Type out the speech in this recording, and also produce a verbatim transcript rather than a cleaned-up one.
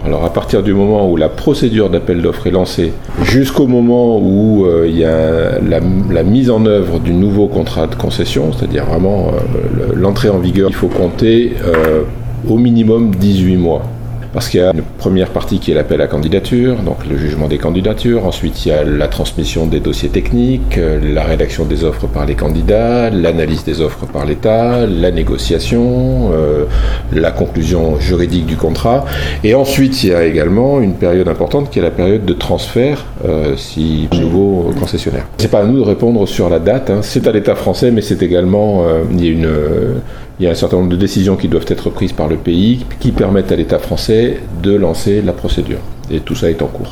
Alors à partir du moment où la procédure d'appel d'offres est lancée, jusqu'au moment où euh, il y a la, la mise en œuvre du nouveau contrat de concession, c'est-à-dire vraiment euh, l'entrée en vigueur, il faut compter euh, au minimum dix-huit mois. Parce qu'il y a une première partie qui est l'appel à candidature, donc le jugement des candidatures. Ensuite, il y a la transmission des dossiers techniques, la rédaction des offres par les candidats, l'analyse des offres par l'État, la négociation, euh, la conclusion juridique du contrat. Et ensuite, il y a également une période importante qui est la période de transfert, euh, si nouveau concessionnaire. C'est pas à nous de répondre sur la date, hein. C'est à l'État français, mais c'est également euh, il y a une euh, Il y a un certain nombre de décisions qui doivent être prises par le pays qui permettent à l'État français de lancer la procédure. Et tout ça est en cours.